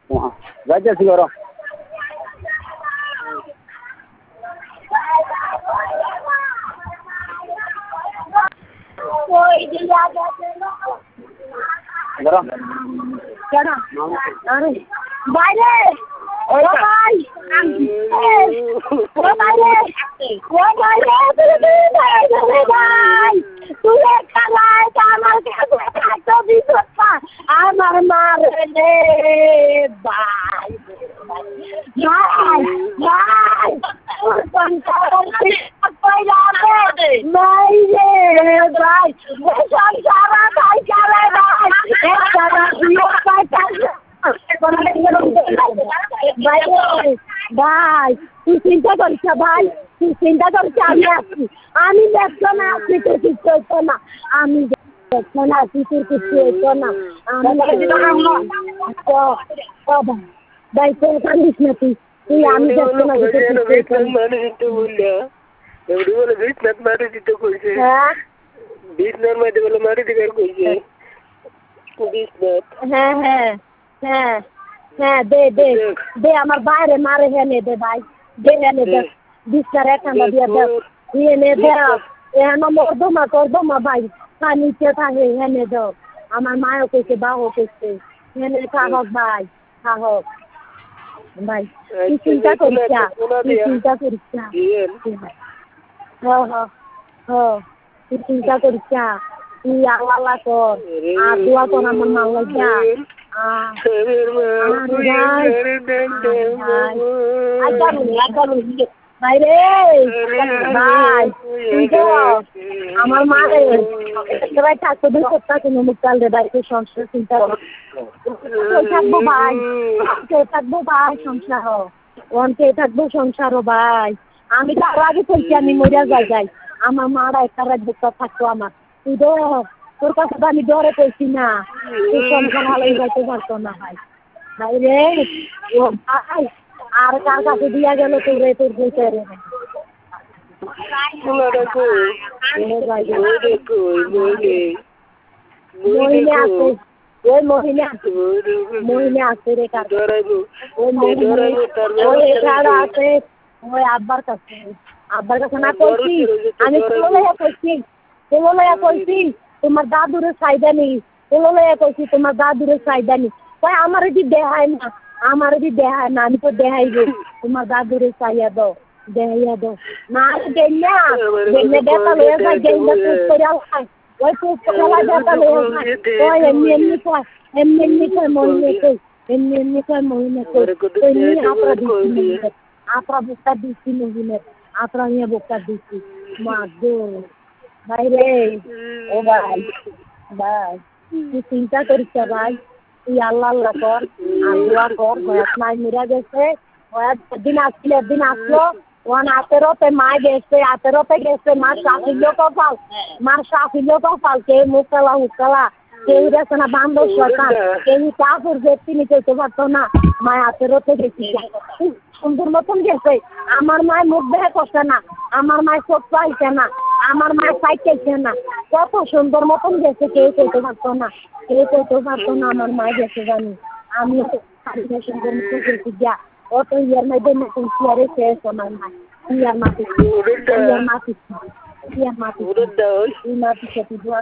যাইতেছি করো। বাইরে ও ভাই ও বাইরে ও বাইরে ভাই তুই কালাই আমার কাছে একটা বিপদ আমার মারে রে ভাই ভাই ভাই ভাই রে ভাই সারা ভাই চালাই ভাই তুই চিন্তা করিস না ভাই তুই চিন্তা করিস আমি আসছি আমি দেখছো না আসছি তোর কিছু হইতো না আমি দেখছো না আসছি তোর কিছু হইতো না ভাই তোর কান্দিস না তুই তুই আমি দেখছো না হ্যাঁ হ্যাঁ হ্যাঁ হ্যাঁ দে দে দে আমার বাইরে মারে হেনে দে ভাই দে হেনে দে বিস্তার এখানে দিয়ে দে হেনে দে এখানে মর্দমা করদমা ভাই নিচে থাকে হেনে দাও আমার মায়ও কইছে বাবাও কইছে হেনে থাকক ভাই থাকক ভাই তুই চিন্তা করিস না তুই চিন্তা করিস না তুই চিন্তা করিস না তুই আল্লাহ কর আর দোয়া কর আমার মা লাগিয়া বাইরে ভাই আমার মা সবাই থাকতো দুই সপ্তাহ কোনো মুক্তাল রে ভাই সংসার চিন্তা থাকবো ভাই থাকবো ভাই সংসার অন্তে থাকবো সংসার ভাই আমি তো আরো আগে বলছি আমি মরিয়া যাই আমার মারা একটা রাত বুকটা থাকতো আমার তুই তো তোর কাছে তো আমি ডরে পেয়েছি না তুই সংসার ভালোই যাইতে পারতো না ভাই ভাই রে ও ভাই আর কার কাছে দিয়া গেল তোর রে তোর বইতে রে ওই মহিলা আছে রে কার আছে ওই আব্বার কাছে না কইছি আমি কইছি তোমার দাদুরে চাইদা নেই কইছি তোমার দাদুরে চাইদা নেই কই আমার কি দেখায় না আমি তো দেখাইব তোমার দাদুরে চাইয়া দাও দেখাইয়া দাও না দেনা বেটা লয়ে যাই দেনা তুই করে আয় ওই তুই করে বেটা লয়ে যাই ওই এমনি কই মহিনে কই আপরা বুকা দিছি মহিনে আপরা নিয়ে বুকা দিছি মা গো ভাই রে ও ভাই তুই চিন্তা করিস ভাই তুই আল্লাহ কর আর দোয়া কর হয়াত নাই মেরা গেছে হয়াত একদিন আসলো ওয়ান আতেরোতে গেছে মার সাফিল কপাল কে মুকালা কেউ গেছে না বান্ধব সরকার কেউ কাপড় ব্যক্তি নিতে পারতো না মায় আতেরোতে গেছি সুন্দর মতন গেছে আমার মায়ের মুখ দেখে করছে না আমার মায়ের চোখ পাইছে না আমার মায়ের পাইতেছে না কত সুন্দর মতন গেছে কেউ কইতে পারতো না আমার মায়ের গেছে জানি আমি সুন্দর মতন গেছি যা অত ইয়ার মধ্যে নতুন চেয়ারে শেষ আমার মায় ইয়ার মাটি সাথে দোয়া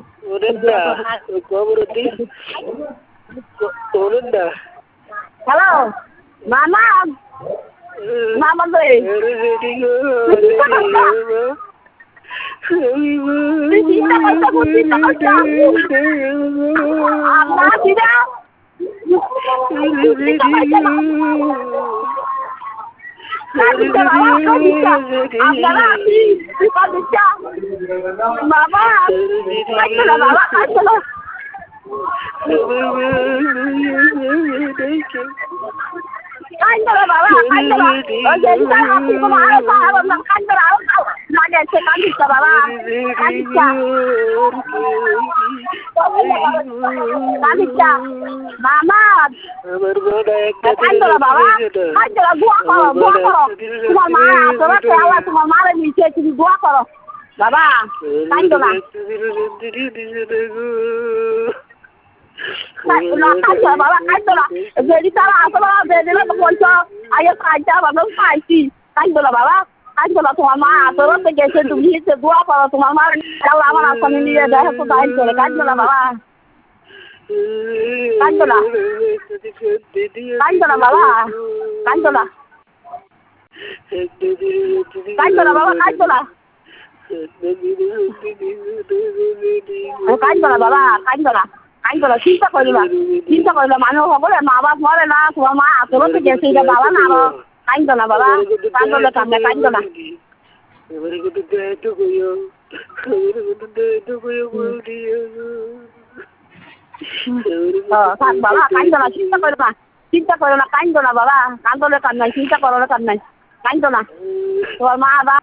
হ্যালো মামা বাবা কাঁদো বাবা কাঁদো না যদি তারা আসো বাবা বেদিলে তো বলছো আগে কাঁদতে বাবা পাইছি কাঁদো না বাবা কাঁদো না তোমার মা আতরতে গেছে তুমি হিসে দোয়া করো তোমার মা আমার আসামি নিয়ে দেখো তো দাঁড়িয়ে করে কাঁদো না বাবা কাঁদো না বাবা কাঁদো না বাবা কাঁদো না বাবা কাঁদো না চিন্তা করি না মানুষ সকলে মা বাপ মরে না তোমার মা আতরতে গেছে এটা বাবা না কাঁদো না বাবা কাঁদো না কাঁদো না থাক বাবা কাঁদো না চিন্তা করো না কাঁদো না বাবা কাঁদলে কান নাই চিন্তা করো কান নাই কাঁদো না তোমার মা বাবা